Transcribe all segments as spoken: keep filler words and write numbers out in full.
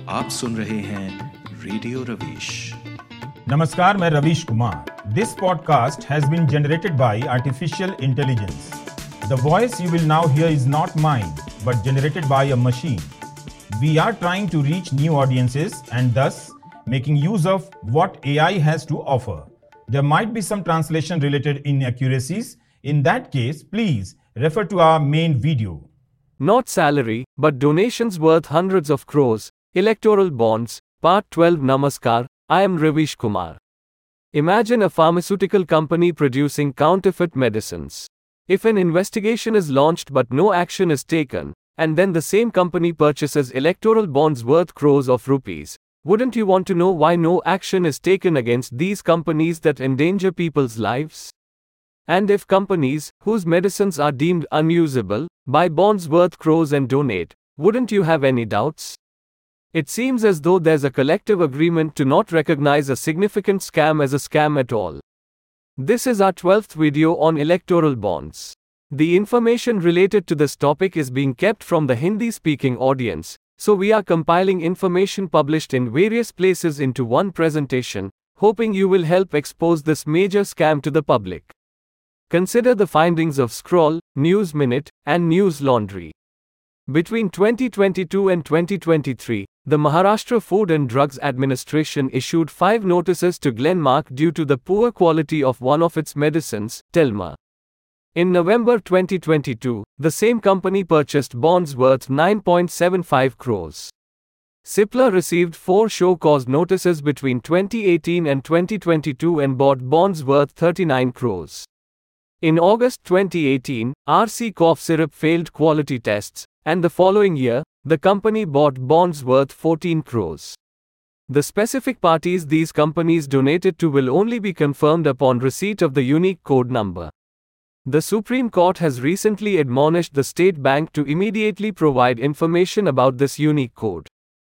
आप सुन रहे हैं रेडियो रवीश। नमस्कार, मैं Ravish Kumar. This podcast has been generated by artificial intelligence. The voice you will now hear is not mine but generated by a machine. We are trying to reach new audiences and thus making use of what A I has to offer. There might be some translation related inaccuracies. In that case, please refer to our main video. Not salary, but donations worth hundreds of crores. Electoral bonds, Part twelve. Namaskar, I am Ravish Kumar. Imagine a pharmaceutical company producing counterfeit medicines. If an investigation is launched but no action is taken, and then the same company purchases electoral bonds worth crores of rupees, wouldn't you want to know why no action is taken against these companies that endanger people's lives? And if companies, whose medicines are deemed unusable, buy bonds worth crores and donate, wouldn't you have any doubts? It seems as though there's a collective agreement to not recognize a significant scam as a scam at all. This is our twelfth video on electoral bonds. The information related to this topic is being kept from the Hindi-speaking audience, so we are compiling information published in various places into one presentation, hoping you will help expose this major scam to the public. Consider the findings of Scroll, News Minute, and News Laundry. Between twenty twenty-two and twenty twenty-three, the Maharashtra Food and Drugs Administration issued five notices to Glenmark due to the poor quality of one of its medicines, Telma. In November twenty twenty-two, the same company purchased bonds worth nine point seven five crores. Cipla received four show cause notices between twenty eighteen and twenty twenty-two and bought bonds worth thirty-nine crores. In August twenty eighteen, R C cough syrup failed quality tests, and the following year, the company bought bonds worth fourteen crores. The specific parties these companies donated to will only be confirmed upon receipt of the unique code number. The Supreme Court has recently admonished the State Bank to immediately provide information about this unique code.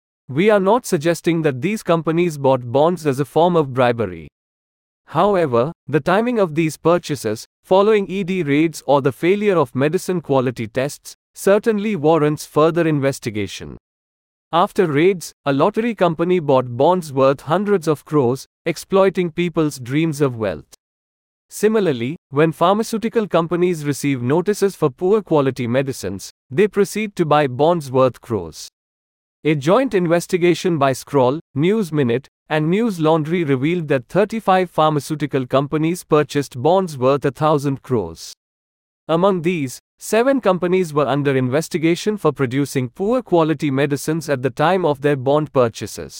We are not suggesting that these companies bought bonds as a form of bribery. However, the timing of these purchases, following E D raids or the failure of medicine quality tests, certainly warrants further investigation. After raids, a lottery company bought bonds worth hundreds of crores, exploiting people's dreams of wealth. Similarly, when pharmaceutical companies receive notices for poor quality medicines, they proceed to buy bonds worth crores. A joint investigation by Scroll, News Minute, and News Laundry revealed that thirty-five pharmaceutical companies purchased bonds worth a thousand crores. Among these, seven companies were under investigation for producing poor quality medicines at the time of their bond purchases.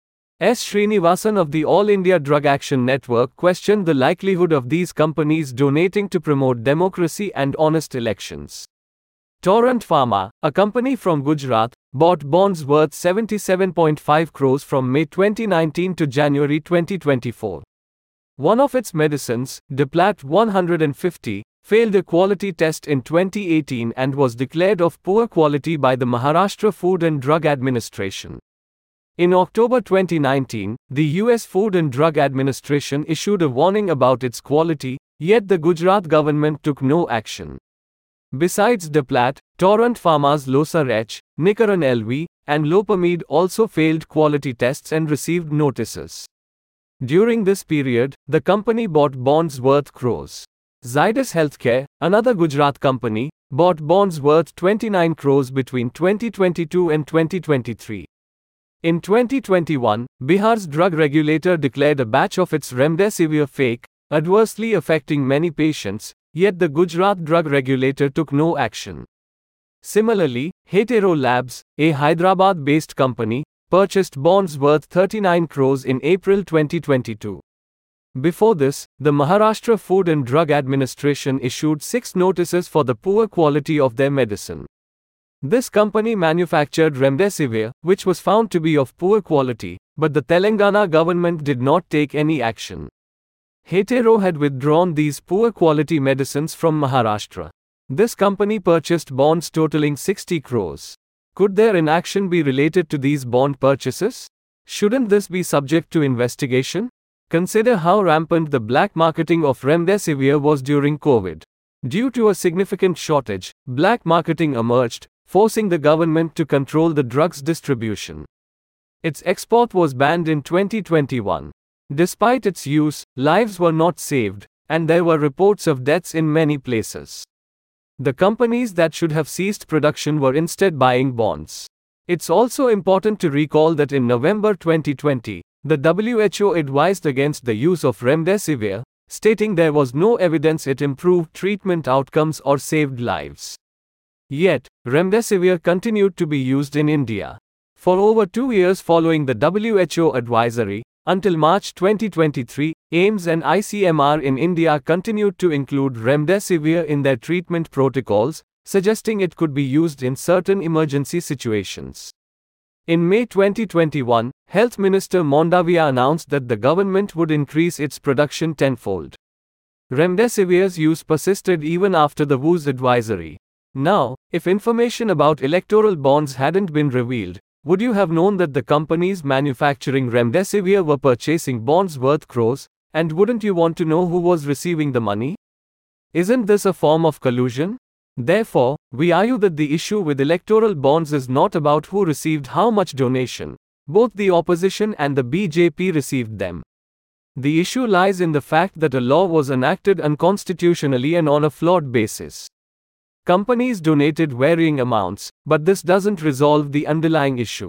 S. Srinivasan of the All India Drug Action Network questioned the likelihood of these companies donating to promote democracy and honest elections. Torrent Pharma, a company from Gujarat, bought bonds worth seventy-seven point five crores from May twenty nineteen to January twenty twenty-four. One of its medicines, Deplat one hundred fifty, failed a quality test in twenty eighteen and was declared of poor quality by the Maharashtra Food and Drug Administration. In October twenty nineteen, the U S Food and Drug Administration issued a warning about its quality, yet the Gujarat government took no action. Besides Deplat, Torrent Pharma's Losarach, Nicaron L V, and Lopamide also failed quality tests and received notices. During this period, the company bought bonds worth crores. Zydus Healthcare, another Gujarat company, bought bonds worth twenty-nine crores between twenty twenty-two and twenty twenty-three. In twenty twenty-one, Bihar's drug regulator declared a batch of its Remdesivir fake, adversely affecting many patients, yet the Gujarat drug regulator took no action. Similarly, Hetero Labs, a Hyderabad-based company, purchased bonds worth thirty-nine crores in April twenty twenty-two. Before this, the Maharashtra Food and Drug Administration issued six notices for the poor quality of their medicine. This company manufactured Remdesivir, which was found to be of poor quality, but the Telangana government did not take any action. Hetero had withdrawn these poor quality medicines from Maharashtra. This company purchased bonds totaling sixty crores. Could their inaction be related to these bond purchases? Shouldn't this be subject to investigation? Consider how rampant the black marketing of Remdesivir was during COVID. Due to a significant shortage, black marketing emerged, forcing the government to control the drug's distribution. Its export was banned in twenty twenty-one. Despite its use, lives were not saved, and there were reports of deaths in many places. The companies that should have ceased production were instead buying bonds. It's also important to recall that in November twenty twenty, the W H O advised against the use of remdesivir, stating there was no evidence it improved treatment outcomes or saved lives. Yet, remdesivir continued to be used in India. For over two years following the W H O advisory, until March twenty twenty-three, AIIMS and I C M R in India continued to include remdesivir in their treatment protocols, suggesting it could be used in certain emergency situations. In May twenty twenty-one, Health Minister Mandavia announced that the government would increase its production tenfold. Remdesivir's use persisted even after the W H O's advisory. Now, if information about electoral bonds hadn't been revealed, would you have known that the companies manufacturing remdesivir were purchasing bonds worth crores, and wouldn't you want to know who was receiving the money? Isn't this a form of collusion? Therefore, we argue that the issue with electoral bonds is not about who received how much donation. Both the opposition and the B J P received them. The issue lies in the fact that a law was enacted unconstitutionally and on a flawed basis. Companies donated varying amounts, but this doesn't resolve the underlying issue.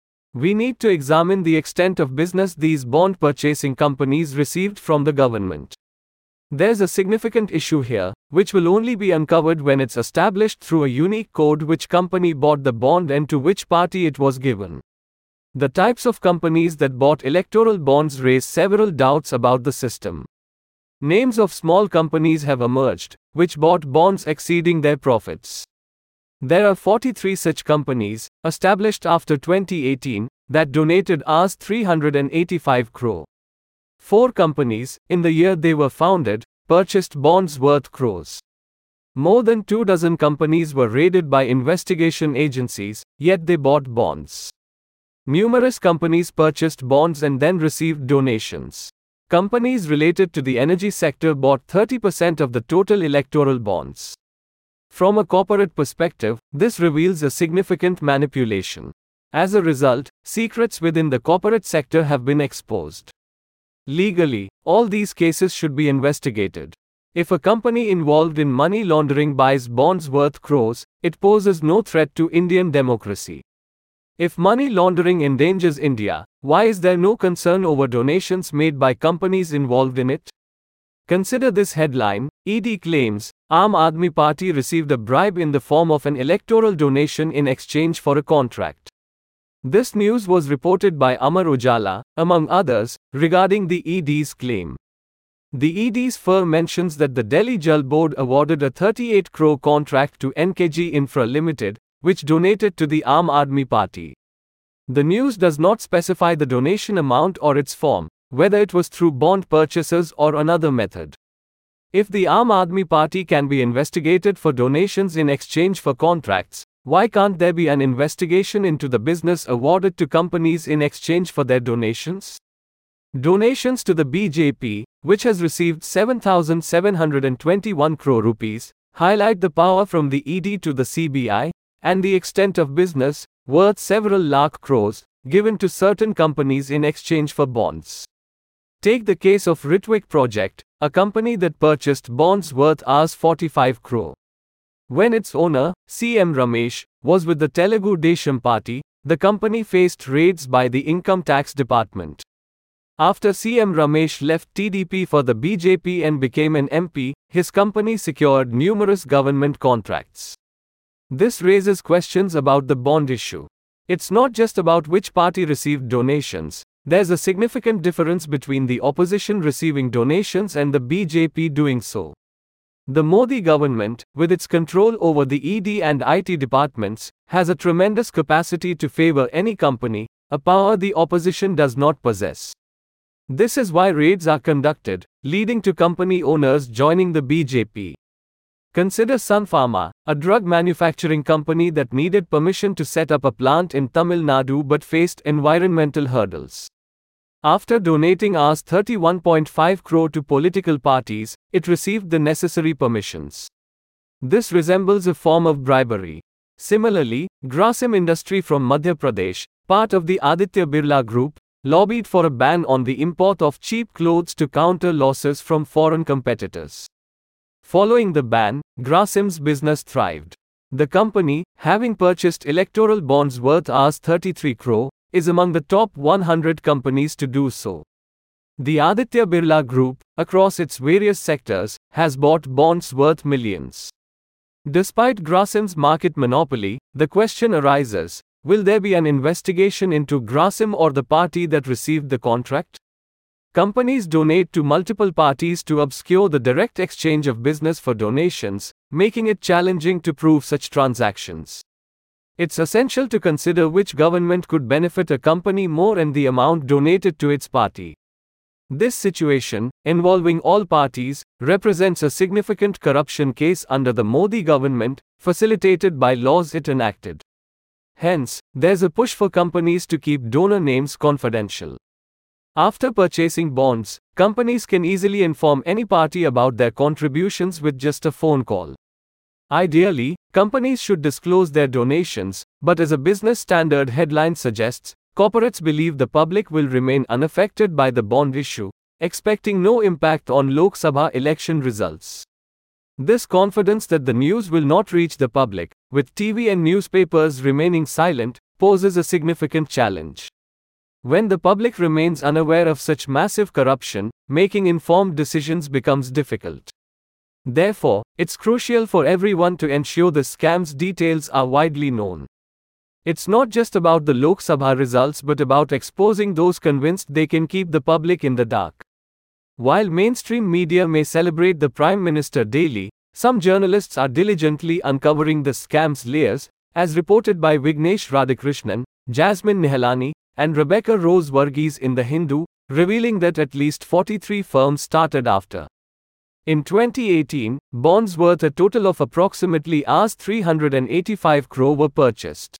We need to examine the extent of business these bond purchasing companies received from the government. There's a significant issue here, which will only be uncovered when it's established through a unique code which company bought the bond and to which party it was given. The types of companies that bought electoral bonds raise several doubts about the system. Names of small companies have emerged, which bought bonds exceeding their profits. There are forty-three such companies, established after twenty eighteen, that donated three hundred eighty-five crore. Four companies, in the year they were founded, purchased bonds worth crores. More than two dozen companies were raided by investigation agencies, yet they bought bonds. Numerous companies purchased bonds and then received donations. Companies related to the energy sector bought thirty percent of the total electoral bonds. From a corporate perspective, this reveals a significant manipulation. As a result, secrets within the corporate sector have been exposed. Legally, all these cases should be investigated. If a company involved in money laundering buys bonds worth crores, it poses no threat to Indian democracy. If money laundering endangers India, why is there no concern over donations made by companies involved in it? Consider this headline: E D claims, Aam Aadmi Party received a bribe in the form of an electoral donation in exchange for a contract. This news was reported by Amar Ujala, among others, regarding the E D's claim. The E D's firm mentions that the Delhi Jal Board awarded a thirty-eight crore contract to N K G Infra Limited, which donated to the Aam Aadmi Party. The news does not specify the donation amount or its form, whether it was through bond purchases or another method. If the Aam Aadmi Party can be investigated for donations in exchange for contracts, why can't there be an investigation into the business awarded to companies in exchange for their donations? Donations to the B J P, which has received seven thousand seven hundred twenty-one crore rupees, highlight the power from the E D to the C B I, and the extent of business, worth several lakh crores, given to certain companies in exchange for bonds. Take the case of Ritwik Project, a company that purchased bonds worth forty-five crore. When its owner, C M Ramesh, was with the Telugu Desam Party, the company faced raids by the Income Tax Department. After C M Ramesh left T D P for the B J P and became an M P, his company secured numerous government contracts. This raises questions about the bond issue. It's not just about which party received donations. There's a significant difference between the opposition receiving donations and the B J P doing so. The Modi government, with its control over the E D and I T departments, has a tremendous capacity to favor any company, a power the opposition does not possess. This is why raids are conducted, leading to company owners joining the B J P. Consider Sun Pharma, a drug manufacturing company that needed permission to set up a plant in Tamil Nadu but faced environmental hurdles. After donating thirty-one point five crore to political parties, it received the necessary permissions. This resembles a form of bribery. Similarly, Grasim Industry from Madhya Pradesh, part of the Aditya Birla Group, lobbied for a ban on the import of cheap clothes to counter losses from foreign competitors. Following the ban, Grasim's business thrived. The company, having purchased electoral bonds worth thirty-three crore, is among the top one hundred companies to do so. The Aditya Birla Group, across its various sectors, has bought bonds worth millions. Despite Grasim's market monopoly, the question arises, will there be an investigation into Grasim or the party that received the contract? Companies donate to multiple parties to obscure the direct exchange of business for donations, making it challenging to prove such transactions. It's essential to consider which government could benefit a company more and the amount donated to its party. This situation, involving all parties, represents a significant corruption case under the Modi government, facilitated by laws it enacted. Hence, there's a push for companies to keep donor names confidential. After purchasing bonds, companies can easily inform any party about their contributions with just a phone call. Ideally, companies should disclose their donations, but as a business standard headline suggests, corporates believe the public will remain unaffected by the bond issue, expecting no impact on Lok Sabha election results. This confidence that the news will not reach the public, with T V and newspapers remaining silent, poses a significant challenge. When the public remains unaware of such massive corruption, making informed decisions becomes difficult. Therefore, it's crucial for everyone to ensure the scam's details are widely known. It's not just about the Lok Sabha results but about exposing those convinced they can keep the public in the dark. While mainstream media may celebrate the Prime Minister daily, some journalists are diligently uncovering the scam's layers, as reported by Vignesh Radhakrishnan, Jasmine Nihalani, and Rebecca Rose Varghese in The Hindu, revealing that at least forty-three firms started after. In twenty eighteen, bonds worth a total of approximately three hundred eighty-five crore were purchased.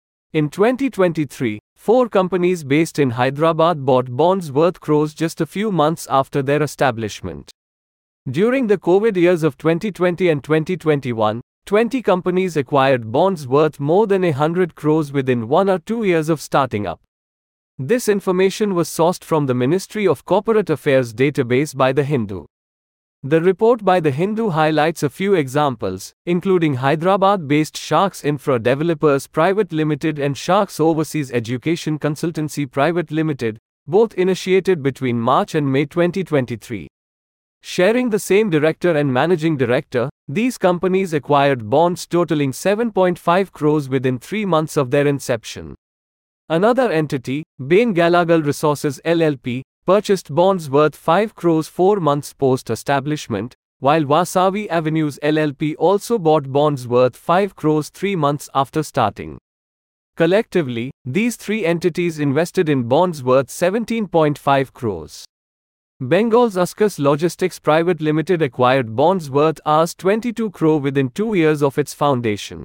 In twenty twenty-three, four companies based in Hyderabad bought bonds worth crores just a few months after their establishment. During the COVID years of twenty twenty and twenty twenty-one, twenty companies acquired bonds worth more than one hundred crores within one or two years of starting up. This information was sourced from the Ministry of Corporate Affairs database by The Hindu. The report by The Hindu highlights a few examples, including Hyderabad-based Sharks Infra Developers Private Limited and Sharks Overseas Education Consultancy Private Limited, both initiated between March and May twenty twenty-three. Sharing the same director and managing director, these companies acquired bonds totaling seven point five crores within three months of their inception. Another entity, Bain Galagal Resources L L P, purchased bonds worth five crores four months post-establishment, while Wasavi Avenues L L P also bought bonds worth five crores three months after starting. Collectively, these three entities invested in bonds worth seventeen point five crores. Bengal's Uskas Logistics Private Limited acquired bonds worth twenty-two crore within two years of its foundation.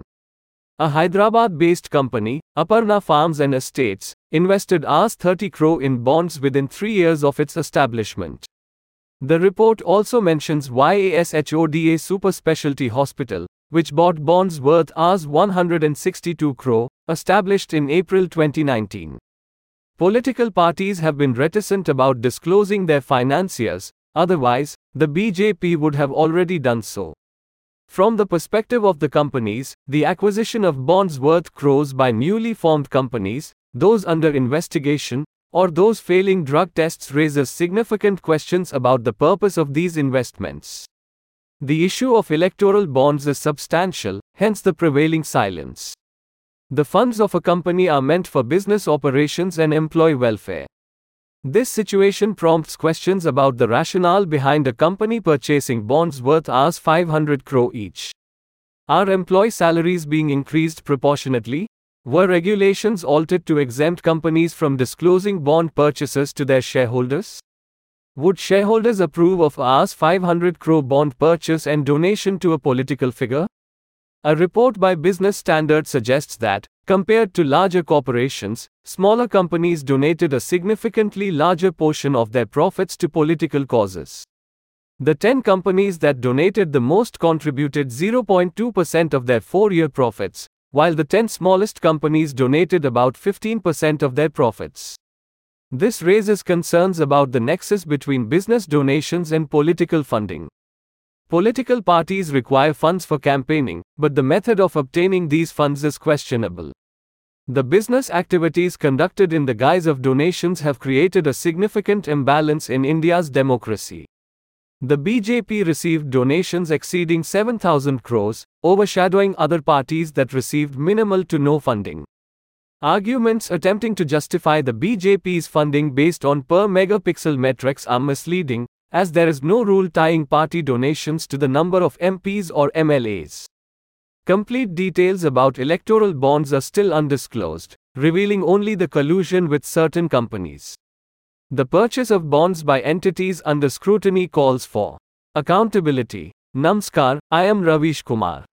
A Hyderabad-based company, Aparna Farms and Estates, invested thirty crore in bonds within three years of its establishment. The report also mentions YASHODA Super Specialty Hospital, which bought bonds worth one hundred sixty-two crore, established in April twenty nineteen. Political parties have been reticent about disclosing their financiers, otherwise, the B J P would have already done so. From the perspective of the companies, the acquisition of bonds worth crores by newly formed companies, those under investigation, or those failing drug tests raises significant questions about the purpose of these investments. The issue of electoral bonds is substantial, hence the prevailing silence. The funds of a company are meant for business operations and employee welfare. This situation prompts questions about the rationale behind a company purchasing bonds worth five hundred crore each. Are employee salaries being increased proportionately? Were regulations altered to exempt companies from disclosing bond purchases to their shareholders? Would shareholders approve of a five hundred crore bond purchase and donation to a political figure? A report by Business Standard suggests that, compared to larger corporations, smaller companies donated a significantly larger portion of their profits to political causes. The ten companies that donated the most contributed zero point two percent of their four-year profits, while the ten smallest companies donated about fifteen percent of their profits. This raises concerns about the nexus between business donations and political funding. Political parties require funds for campaigning, but the method of obtaining these funds is questionable. The business activities conducted in the guise of donations have created a significant imbalance in India's democracy. The B J P received donations exceeding seven thousand crores, overshadowing other parties that received minimal to no funding. Arguments attempting to justify the B J P's funding based on per megapixel metrics are misleading, as there is no rule tying party donations to the number of M Ps or M L As. Complete details about electoral bonds are still undisclosed, revealing only the collusion with certain companies. The purchase of bonds by entities under scrutiny calls for accountability. Namaskar, I am Ravish Kumar.